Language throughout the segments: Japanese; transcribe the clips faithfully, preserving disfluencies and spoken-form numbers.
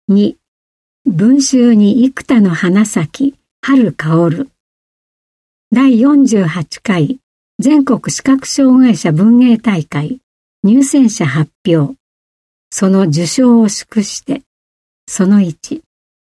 に、文集に幾多の花咲き、春香る。だいよんじゅうはちかい全国視覚障害者文芸大会入選者発表。その受賞を祝して、そのいち。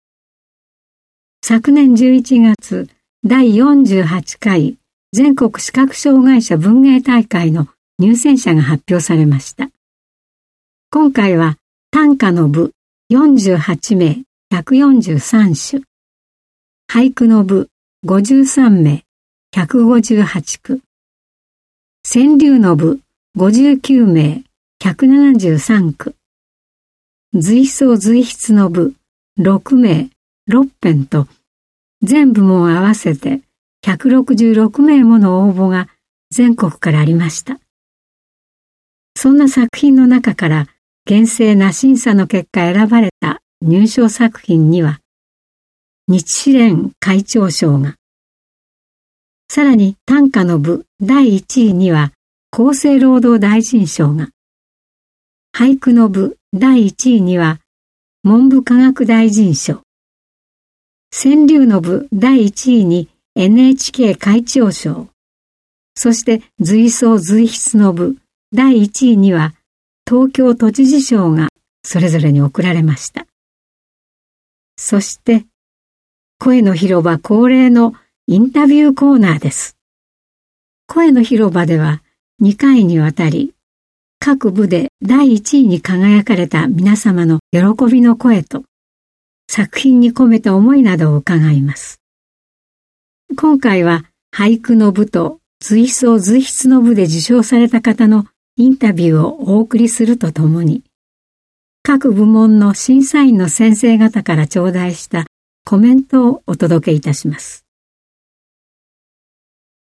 昨年じゅういちがつ、だいよんじゅうはちかい全国視覚障害者文芸大会の入選者が発表されました。今回は短歌の部よんじゅうはちめいひゃくよんじゅうさんしゅ、俳句の部ごじゅうさんめいひゃくごじゅうはちく、川柳の部ごじゅうきゅうめいひゃくななじゅうさんく、随想随筆の部ろくめいろっぺんと、全部門合わせてひゃくろくじゅうろくめいもの応募が全国からありました。そんな作品の中から厳正な審査の結果選ばれた入賞作品には、日支連会長賞が、さらに短歌の部だいいちいには厚生労働大臣賞が、俳句の部だいいちいには文部科学大臣賞、川柳の部だいいちいに エヌエイチケー 会長賞、そして随想随筆の部だいいちいには東京都知事賞がそれぞれに贈られました。そして声の広場恒例のインタビューコーナーです。声の広場ではにかいにわたり各部でだいいちいに輝かれた皆様の喜びの声と作品に込めた思いなどを伺います。今回は俳句の部と随想随筆の部で受賞された方のインタビューをお送りするとともに、各部門の審査員の先生方から頂戴したコメントをお届けいたします。